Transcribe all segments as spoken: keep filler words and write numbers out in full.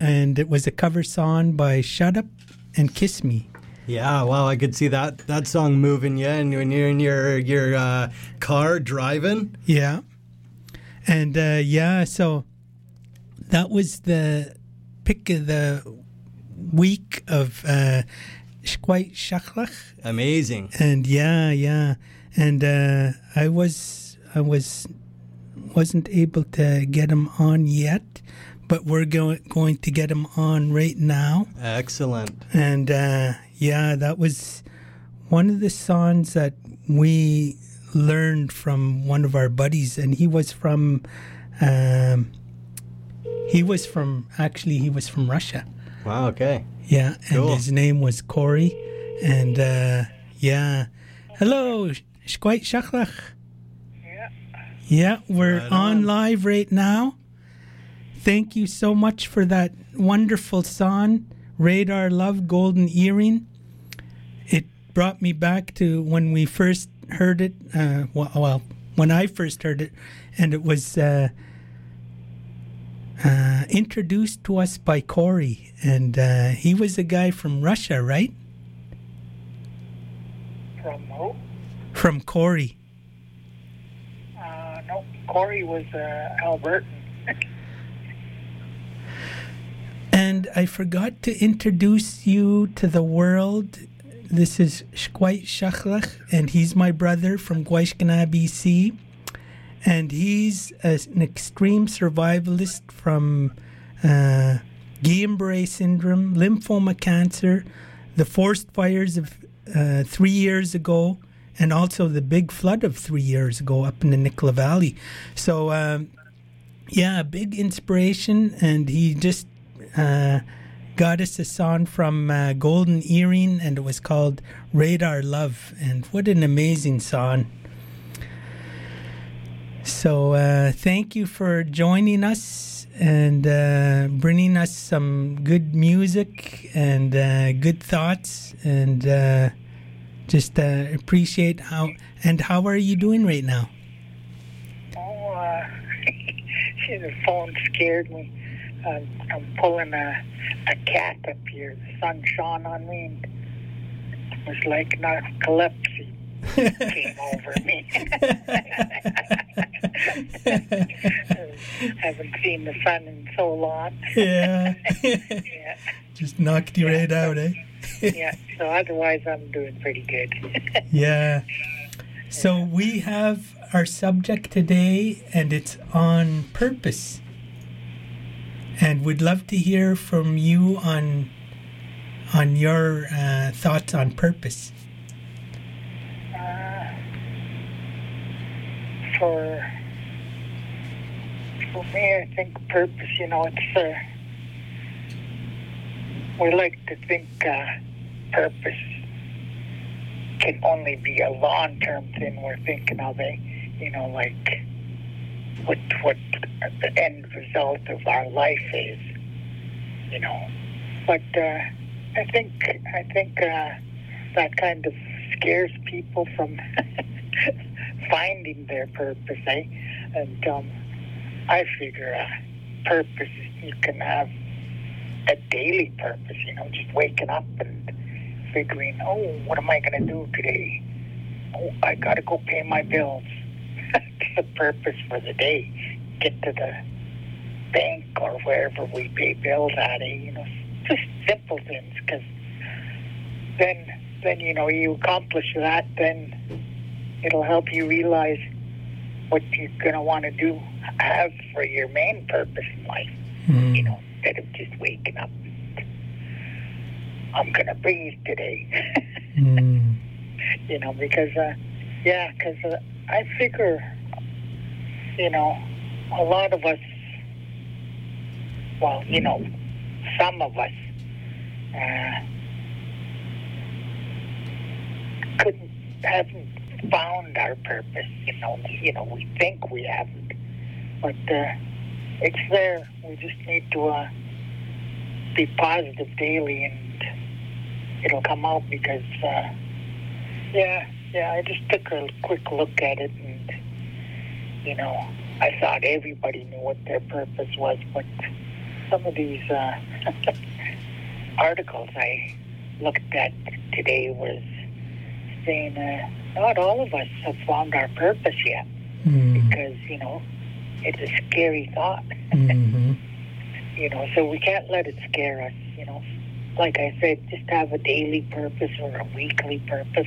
and it was a cover song by Shut Up and Kiss Me. Yeah, wow, I could see that that song moving you, and when you're in your your uh, car driving. Yeah, and uh, yeah, so that was the pick of the week of uh, Shquite Shachlach. Amazing. And yeah, yeah, and uh, I was I was wasn't able to get him on yet, but we're going going to get him on right now. Excellent. And uh, yeah, that was one of the songs that we learned from one of our buddies, and he was from um, he was from actually he was from Russia. Wow. Okay. Yeah, and cool. His name was Corey, and uh, yeah, hello, Shquite Shachlach. Yeah. Yeah, we're Right on. on. live right now. Thank you so much for that wonderful song, Radar Love Golden Earring. It brought me back to when we first heard it, uh, well, well, when I first heard it, and it was uh, uh, introduced to us by Corey, and uh, he was a guy from Russia, right? From who? From Corey. Uh, no, Corey was uh, Albertan. And I forgot to introduce you to the world. This is Shquite Shachlach, and he's my brother from Gwaiskana, B C. And he's a, an extreme survivalist from uh, Guillain-Barré syndrome, lymphoma cancer, the forest fires of uh, three years ago, and also the big flood of three years ago up in the Nicola Valley. So, um, yeah, a big inspiration, and he just uh, got us a song from uh, Golden Earring, and it was called Radar Love, and what an amazing song. So uh, thank you for joining us and uh, bringing us some good music and uh, good thoughts, and uh, just uh, appreciate how, and how are you doing right now? Oh, uh, the phone scared me. Uh, I'm pulling a, a cat up here. The sun shone on me, and it was like narcolepsy came over me. Haven't seen the sun in so long. Yeah. Yeah. Just knocked you right out, eh? Yeah, so otherwise I'm doing pretty good. Yeah. So we have our subject today, and it's on purpose. And we'd love to hear from you on on your uh, thoughts on purpose. Uh, for for me, I think purpose, you know, it's uh, we like to think uh, purpose can only be a long-term thing we're thinking of, eh? You know, like what what the end result of our life is, you know. But uh, I think I think uh, that kind of scares people from finding their purpose, eh? And um, I figure uh, purpose, you can have a daily purpose, you know, just waking up and figuring, oh, what am I going to do today? Oh, I got to go pay my bills. That's the purpose for the day. Get to the bank or wherever we pay bills at, eh? You know, just simple things, because then, then, you know, you accomplish that, then it'll help you realize what you're going to want to do, have for your main purpose in life, Mm. you know, instead of just waking up. I'm going to breathe today, Mm. you know, because, uh, yeah, because uh, I figure, you know, a lot of us, well, you know, some of us uh, couldn't, haven't found our purpose, you know, you know, we think we haven't, but uh, it's there. We just need to uh, be positive daily, and it'll come out, because, uh, yeah, yeah, I just took a quick look at it, and, you know, I thought everybody knew what their purpose was, but some of these uh, articles I looked at today was saying uh, not all of us have found our purpose yet, mm. because, you know, it's a scary thought. Mm-hmm. You know, so we can't let it scare us, you know. Like I said, just have a daily purpose or a weekly purpose.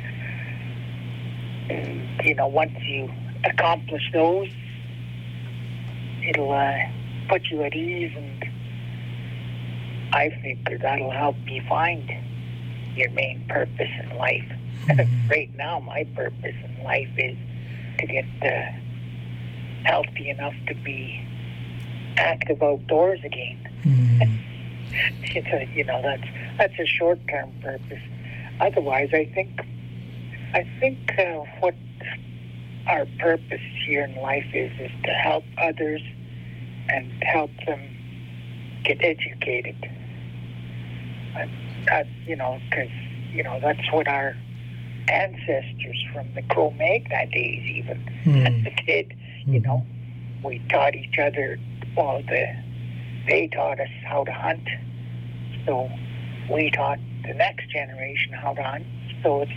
And, you know, once you accomplish those, it'll uh, put you at ease, and I figure that'll help you find your main purpose in life. Mm-hmm. Right now, my purpose in life is to get uh, healthy enough to be active outdoors again. Mm-hmm. It's a, you know, that's that's a short-term purpose. Otherwise, I think I think uh, what our purpose here in life is is to help others and help them get educated. And that, you know, because you know that's what our ancestors from the Cro-Magnon days even mm. did. You know, we taught each other. Well, the they taught us how to hunt, so we taught the next generation how to hunt. So it's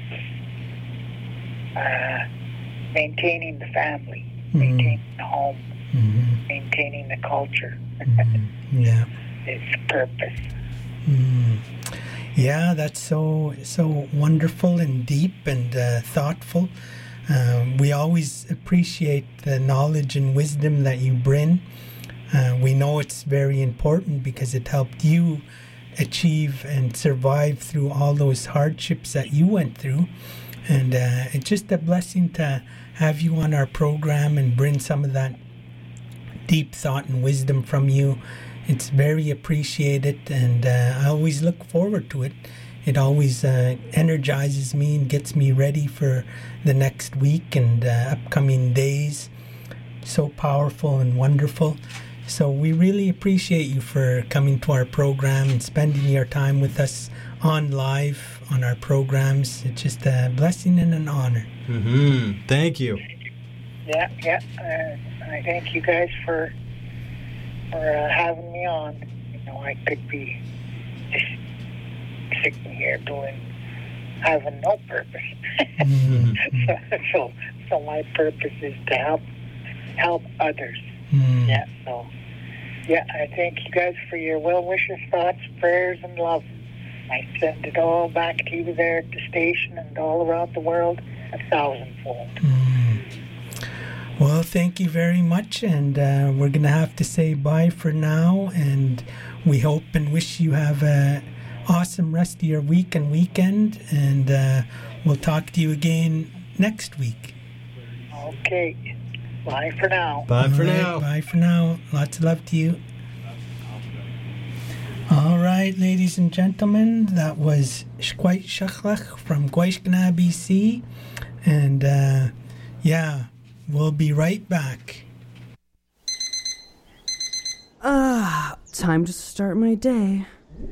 uh, maintaining the family, mm-hmm. maintaining the home, mm-hmm. maintaining the culture. Mm-hmm. Yeah, it's purpose. Mm. Yeah, that's so so wonderful and deep and uh, thoughtful. Um, we always appreciate the knowledge and wisdom that you bring. Uh, we know it's very important because it helped you achieve and survive through all those hardships that you went through. And uh, it's just a blessing to have you on our program and bring some of that deep thought and wisdom from you. It's very appreciated, and uh, I always look forward to it. It always uh, energizes me and gets me ready for the next week and uh, upcoming days. So powerful and wonderful. So we really appreciate you for coming to our program and spending your time with us on live on our programs. It's just a blessing and an honor. Mm-hmm. Thank you. Yeah, yeah. Uh, I thank you guys for for uh, having me on. You know, I could be just sitting here doing having no purpose. Mm-hmm. so, so, so my purpose is to help help others. Mm. Yeah, so, yeah, I thank you guys for your well wishes, thoughts, prayers, and love. I send it all back to you there at the station and all around the world, a thousandfold. Mm. Well, thank you very much, and uh, we're going to have to say bye for now, and we hope and wish you have a awesome rest of your week and weekend, and uh, we'll talk to you again next week. Okay. Bye for now. Bye for right, now. Bye for now. Lots of love to you. All right, ladies and gentlemen, that was Shquite Shachlach from Gwaishkana, B C. And uh, yeah, we'll be right back. Ah, time to start my day.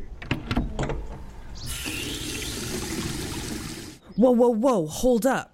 Whoa, whoa, whoa, hold up.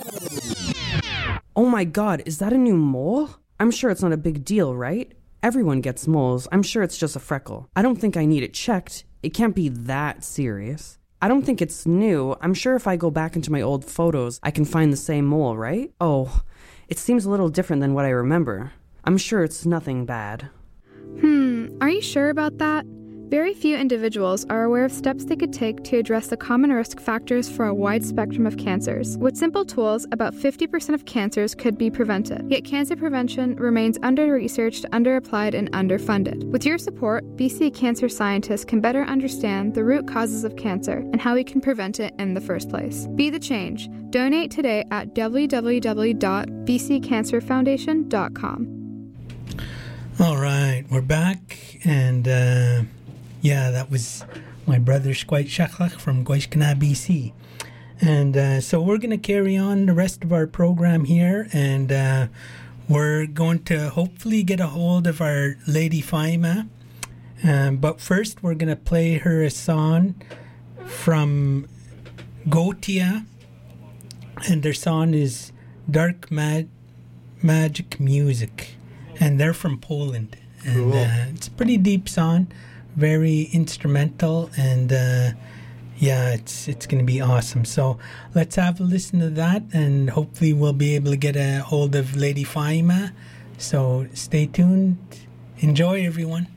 Oh my god, is that a new mole? I'm sure it's not a big deal, right? Everyone gets moles. I'm sure it's just a freckle. I don't think I need it checked. It can't be that serious. I don't think it's new. I'm sure if I go back into my old photos, I can find the same mole, right? Oh, it seems a little different than what I remember. I'm sure it's nothing bad. Hmm, are you sure about that? Very few individuals are aware of steps they could take to address the common risk factors for a wide spectrum of cancers. With simple tools, about fifty percent of cancers could be prevented. Yet cancer prevention remains under-researched, under-applied, and underfunded. With your support, B C cancer scientists can better understand the root causes of cancer and how we can prevent it in the first place. Be the change. Donate today at w w w dot b c cancer foundation dot com. All right, we're back, and uh, yeah, that was my brother Shquite Shachlach from Gwaishkana, B C. And uh, so we're going to carry on the rest of our program here, and uh, we're going to hopefully get a hold of our Lady Faima. Um, but first, we're going to play her a song from Gotia, and their song is Dark Mag- Magic Music. And they're from Poland. And Cool. uh, it's a pretty deep song, very instrumental, and uh, yeah, it's it's going to be awesome. So let's have a listen to that, and hopefully we'll be able to get a hold of Lady Faima. So stay tuned. Enjoy, everyone.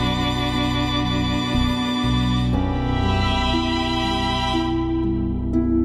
Thank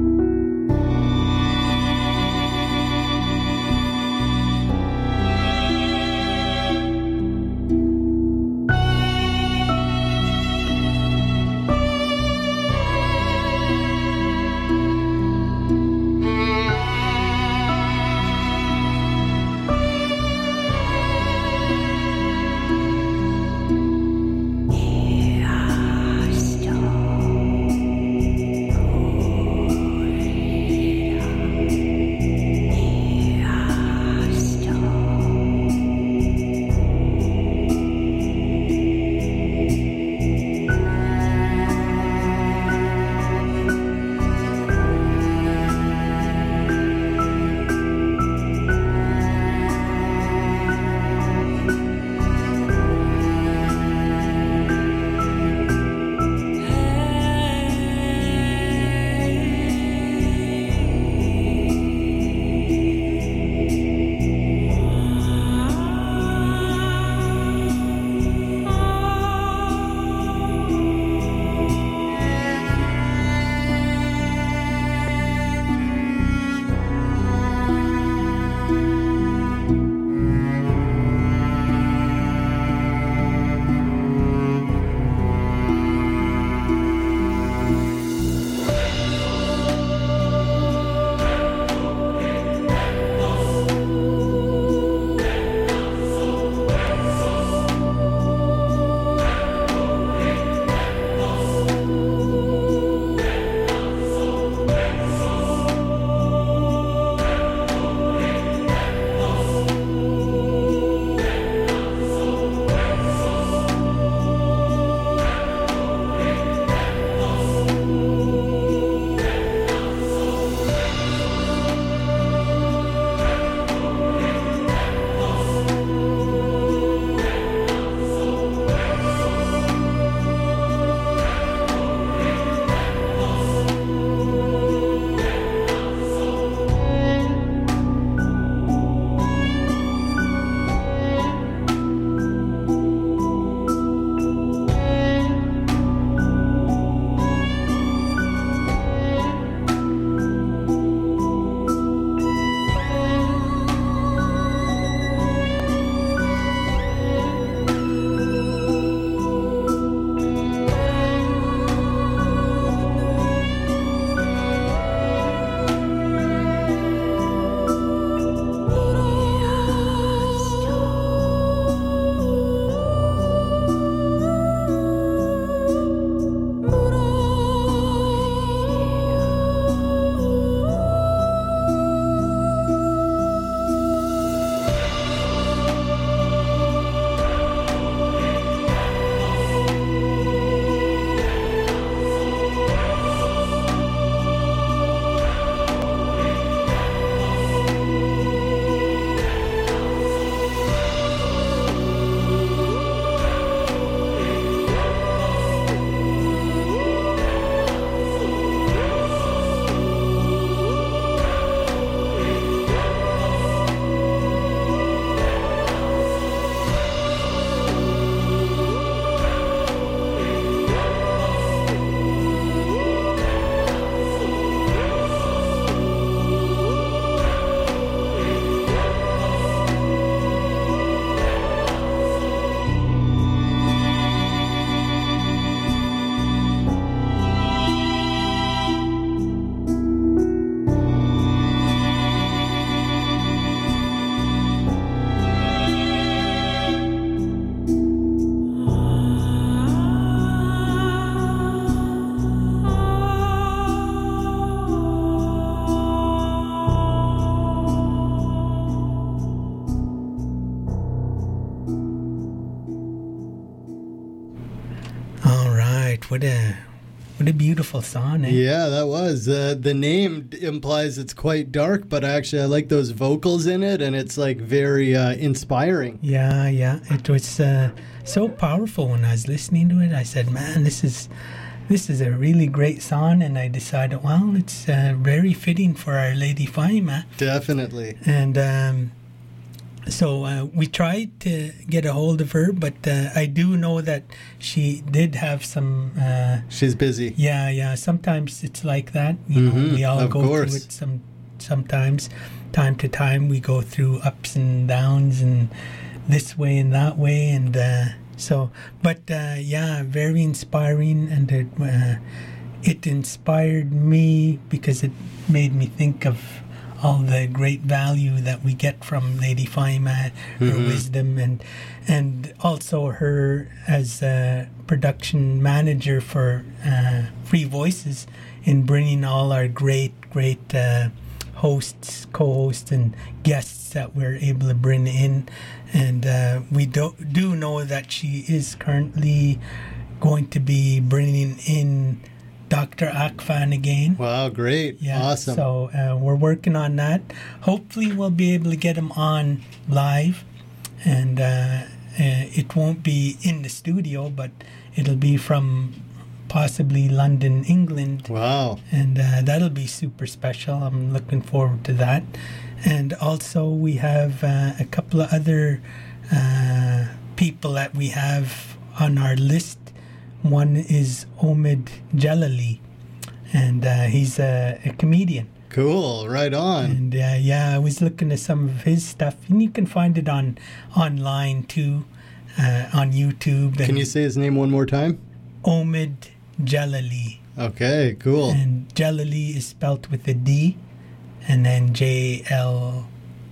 what a what a beautiful song, eh? Yeah, that was. Uh, the name d- implies it's quite dark, but actually I like those vocals in it, and it's like very uh, inspiring. Yeah, yeah. It was uh, so powerful when I was listening to it. I said, man, this is this is a really great song, and I decided, well, it's uh, very fitting for Our Lady Faima. Definitely. And um, so uh, we tried to get a hold of her, but uh, I do know that she did have some... Uh, She's busy. yeah, yeah. Sometimes it's like that. You Mhm, know, we all of go course. through it some, sometimes. Time to time, we go through ups and downs and this way and that way. And uh, so, but uh, yeah, very inspiring. And it, uh, it inspired me because it made me think of all the great value that we get from Lady Faima, her Mhm. wisdom, and and also her as a production manager for uh, Free Voices in bringing all our great, great uh, hosts, co-hosts, and guests that we're able to bring in. And uh, we do, do know that she is currently going to be bringing in Doctor Akvan again. Wow, great. Yeah, Awesome. So uh, we're working on that. Hopefully, we'll be able to get him on live, and uh, uh, it won't be in the studio, but it'll be from possibly London, England, Wow. and uh, that'll be super special. I'm looking forward to that. And also, we have uh, a couple of other uh, people that we have on our list. One is Omid Jalali, and uh, he's a, a comedian. Cool. Right on. And uh, yeah, I was looking at some of his stuff, and you can find it on online too, uh, on YouTube. Can and you say his name one more time? Omid Jalali, Okay, cool. and Jalali is spelt with a D, and then J L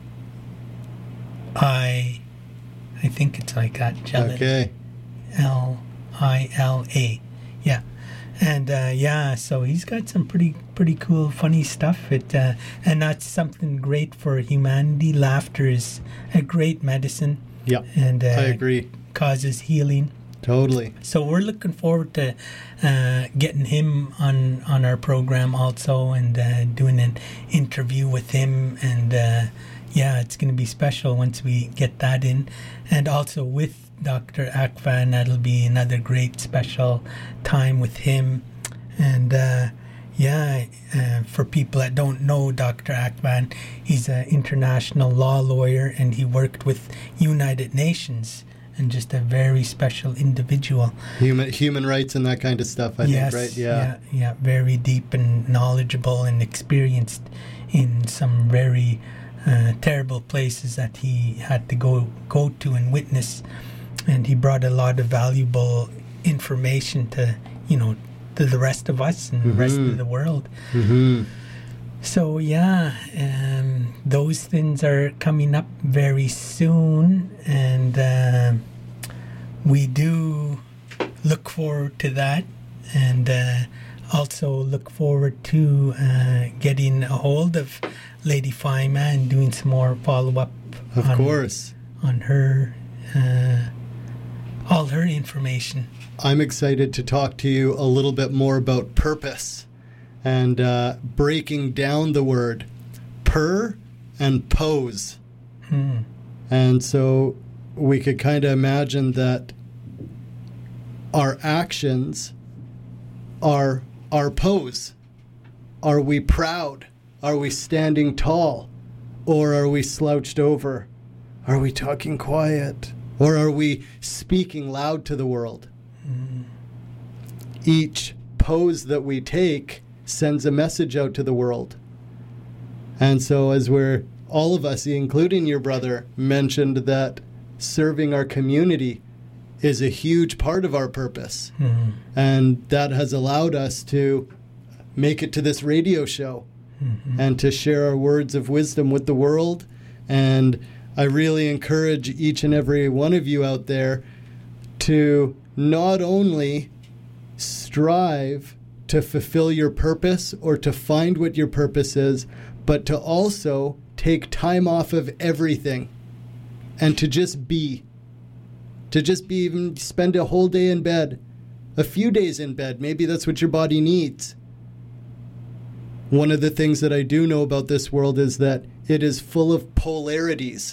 I. I think it's like that. Jalali. Okay. L I L A. Yeah. And uh, yeah, so he's got some pretty pretty cool, funny stuff. It uh, and that's something great for humanity. Laughter is a great medicine, Yep. and uh, I agree. causes healing. Totally. So we're looking forward to uh, getting him on on our program also, and uh, doing an interview with him. And uh, yeah, it's going to be special once we get that in, and also with Doctor Akvan, that'll be another great special time with him. And uh, yeah, uh, for people that don't know Doctor Akvan, he's an international law lawyer, and he worked with United Nations, and just a very special individual. Human human rights and that kind of stuff, I yes, think, right? Yeah. yeah, yeah, very deep and knowledgeable and experienced in some very uh, terrible places that he had to go go to and witness. And he brought a lot of valuable information to, you know, to the rest of us and the rest Mhm. of the world. Mm-hmm. So yeah, um, those things are coming up very soon, and uh, we do look forward to that, and uh, also look forward to uh, getting a hold of Lady Faima and doing some more follow-up Of on, course. on her, uh, all her information. I'm excited to talk to you a little bit more about purpose and uh, breaking down the word per and pose. Hmm. And so we could kind of imagine that our actions are our pose. Are we proud? Are we standing tall? Or are we slouched over? Are we talking quiet? Or are we speaking loud to the world? Mm. Each pose that we take sends a message out to the world. And so as we're, all of us, including your brother, mentioned that serving our community is a huge part of our purpose. Mm. And that has allowed us to make it to this radio show Mm-hmm. and to share our words of wisdom with the world. And I really encourage each and every one of you out there to not only strive to fulfill your purpose or to find what your purpose is, but to also take time off of everything and to just be. To just be, even spend a whole day in bed a few days in bed. Maybe that's what your body needs. One of the things that I do know about this world is that it is full of polarities.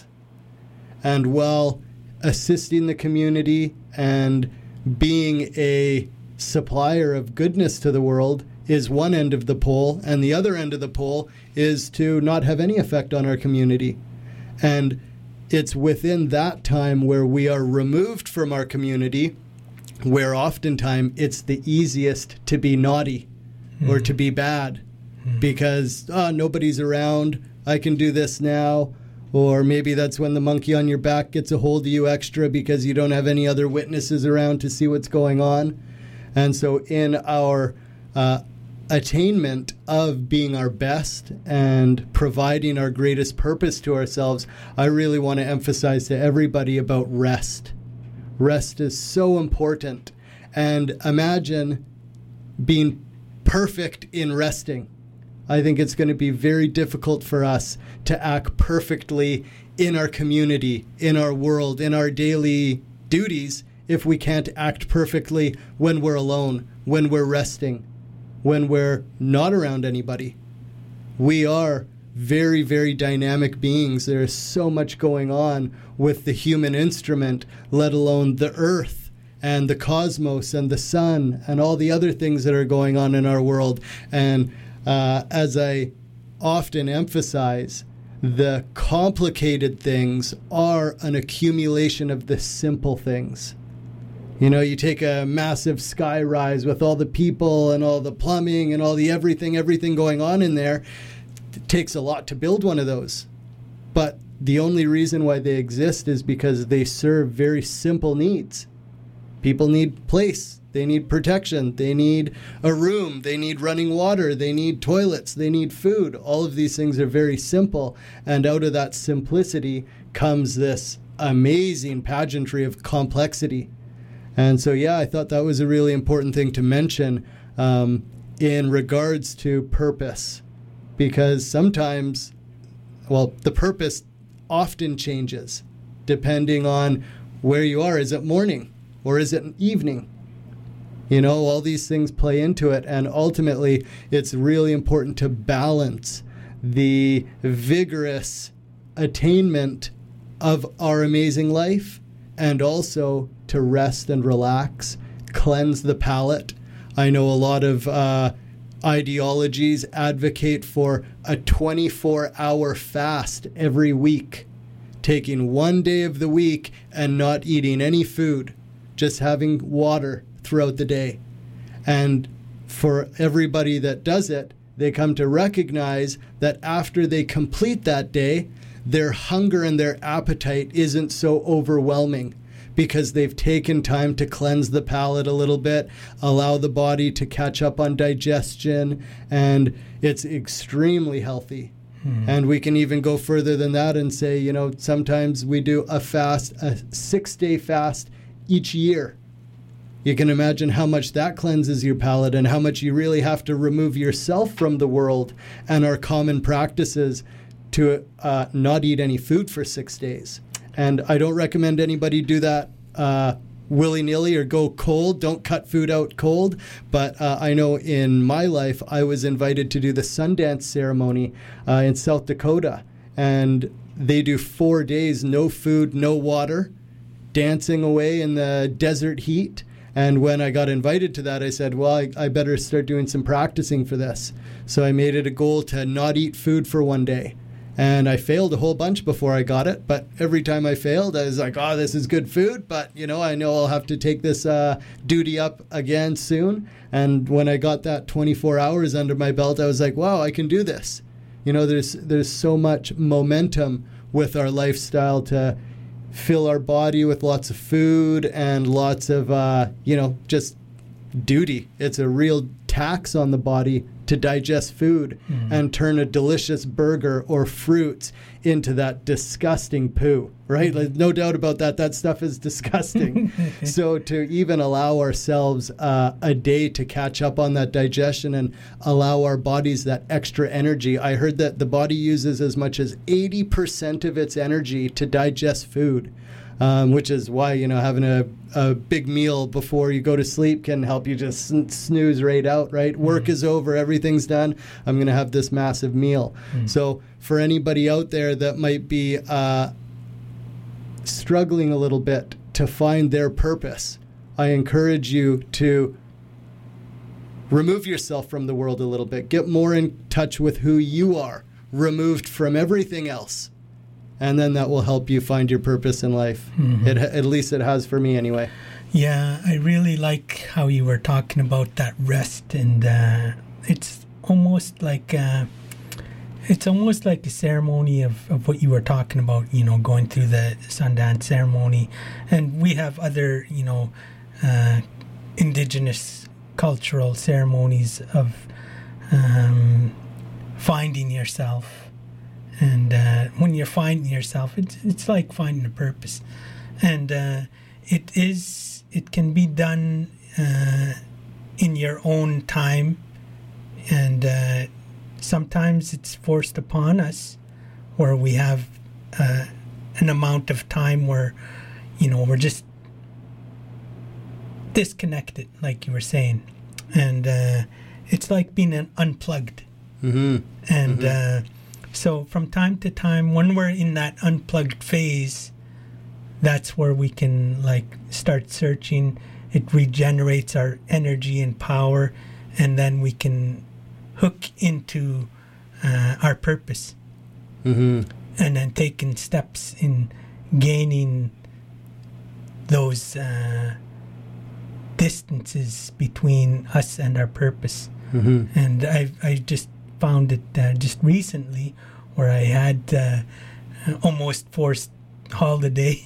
And while assisting the community and being a supplier of goodness to the world is one end of the pole, and the other end of the pole is to not have any effect on our community. And it's within that time where we are removed from our community, where oftentimes it's the easiest to be naughty mm. or to be bad mm. because oh, nobody's around, I can do this now. Or maybe that's when the monkey on your back gets a hold of you extra because you don't have any other witnesses around to see what's going on. And so in our uh, attainment of being our best and providing our greatest purpose to ourselves, I really want to emphasize to everybody about rest. Rest is so important. And imagine being perfect in resting. I think it's going to be very difficult for us to act perfectly in our community, in our world, in our daily duties if we can't act perfectly when we're alone, when we're resting, when we're not around anybody. We are very, very dynamic beings. There is so much going on with the human instrument, let alone the earth and the cosmos and the sun and all the other things that are going on in our world. And Uh, as I often emphasize, the complicated things are an accumulation of the simple things. You know, you take a massive sky rise with all the people and all the plumbing and all the everything, everything going on in there. It takes a lot to build one of those. But the only reason why they exist is because they serve very simple needs. People need place. They need protection. They need a room. They need running water. They need toilets. They need food. All of these things are very simple. And out of that simplicity comes this amazing pageantry of complexity. And so, yeah, I thought that was a really important thing to mention um, in regards to purpose. Because sometimes, well, the purpose often changes depending on where you are. Is it morning or is it evening? You know, all these things play into it, and ultimately it's really important to balance the vigorous attainment of our amazing life and also to rest and relax, cleanse the palate. I know a lot of uh, ideologies advocate for a twenty-four hour fast every week, taking one day of the week and not eating any food, just having water throughout the day. And for everybody that does it, they come to recognize that after they complete that day, their hunger and their appetite isn't so overwhelming because they've taken time to cleanse the palate a little bit, allow the body to catch up on digestion, and it's extremely healthy. Hmm. And we can even go further than that and say, you know, sometimes we do a fast, a six-day fast each year. You can imagine how much that cleanses your palate and how much you really have to remove yourself from the world and our common practices to uh, not eat any food for six days. And I don't recommend anybody do that uh, willy-nilly or go cold. Don't cut food out cold. But uh, I know in my life, I was invited to do the Sundance ceremony uh, in South Dakota. And they do four days, no food, no water, dancing away in the desert heat. And when I got invited to that, I said, well, I, I better start doing some practicing for this. So I made it a goal to not eat food for one day. And I failed a whole bunch before I got it. But every time I failed, I was like, oh, this is good food. But, you know, I know I'll have to take this uh, duty up again soon. And when I got that twenty-four hours under my belt, I was like, wow, I can do this. You know, there's there's so much momentum with our lifestyle to fill our body with lots of food and lots of, uh, you know, just duty. It's a real tax on the body to digest food mm. and turn a delicious burger or fruits into that disgusting poo, right? Like, no doubt about that. That stuff is disgusting. So to even allow ourselves uh, a day to catch up on that digestion and allow our bodies that extra energy. I heard that the body uses as much as eighty percent of its energy to digest food. Um, which is why, you know, having a, a big meal before you go to sleep can help you just sn- snooze right out, right? Mm. Work is over, everything's done. I'm going to have this massive meal. Mm. So for anybody out there that might be uh, struggling a little bit to find their purpose, I encourage you to remove yourself from the world a little bit. Get more in touch with who you are, removed from everything else. And then that will help you find your purpose in life. Mm-hmm. It, at least it has for me anyway. Yeah, I really like how you were talking about that rest. And uh, it's almost like uh, it's almost like a ceremony of, of what you were talking about, you know, going through the Sundance ceremony. And we have other, you know, uh, indigenous cultural ceremonies of um, finding yourself. And uh, when you're finding yourself, it's it's like finding a purpose, and uh, it is it can be done uh, in your own time, and uh, sometimes it's forced upon us, where we have uh, an amount of time where, you know, we're just disconnected, like you were saying, and uh, it's like being an unplugged, mm-hmm. and. Mm-hmm. Uh, So from time to time, when we're in that unplugged phase, that's where we can like start searching. It regenerates our energy and power, and then we can hook into uh, our purpose. Mm-hmm. And then taking steps in gaining those uh, distances between us and our purpose. Mm-hmm. And I I just found it uh, just recently where I had uh, almost forced holiday,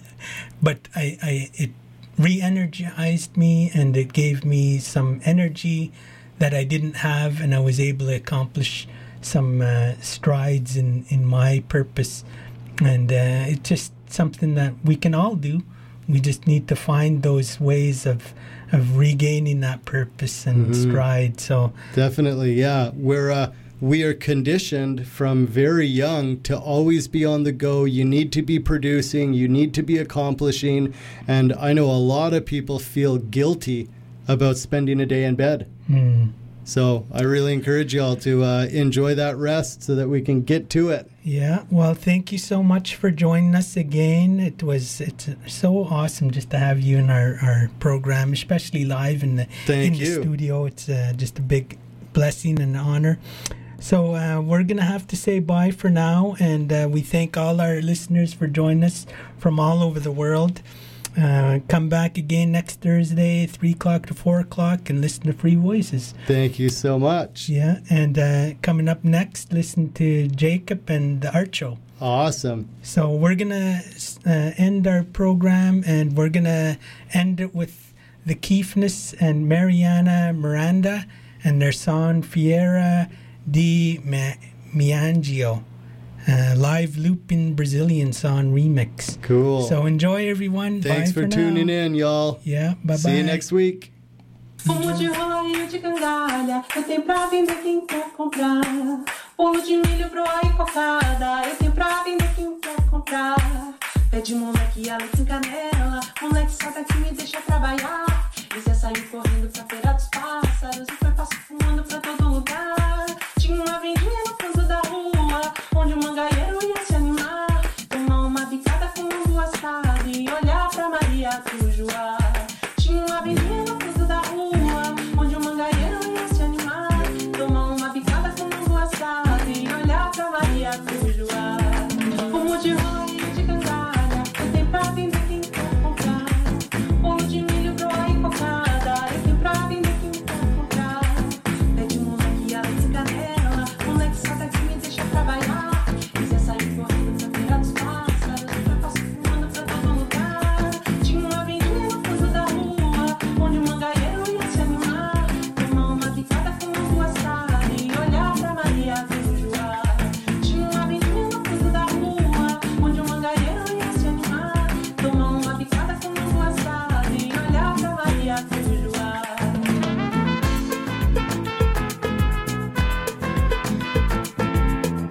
but I, I it re-energized me, and it gave me some energy that I didn't have, and I was able to accomplish some uh, strides in, in my purpose. And uh, it's just something that we can all do. We just need to find those ways of of regaining that purpose and mm-hmm. stride. So definitely, yeah. We're uh, we are conditioned from very young to always be on the go. You need to be producing. You need to be accomplishing. And I know a lot of people feel guilty about spending a day in bed. Mm. So I really encourage you all to uh, enjoy that rest so that we can get to it. Yeah, well, thank you so much for joining us again. It was it's so awesome just to have you in our, our program, especially live in the thank in you. the studio. It's uh, just a big blessing and honor. So uh, we're going to have to say bye for now, and uh, we thank all our listeners for joining us from all over the world. Uh, come back again next Thursday, three o'clock to four o'clock, and listen to Free Voices. Thank you so much. Yeah, and uh, coming up next, listen to Jacob and the Art Show. Awesome. So we're going to uh, end our program, and we're going to end it with the Keefness and Mariana Miranda and their song Fiera di Miangio. Uh, live looping Brazilian song remix. Cool. So enjoy, everyone. Thanks Bye for, for tuning now. in, y'all. Yeah, bye-bye. See you next week. Fumo de rola e de cangalha, eu tenho pra vender quem quer comprar. Bolo de milho, broa e cocada, eu tenho pra vender quem quer comprar. Pede moleque, Alex em canela, moleque sai daqui me deixa trabalhar. E Zé saiu correndo pra feira dos pássaros e foi passo fumando pra todo mundo.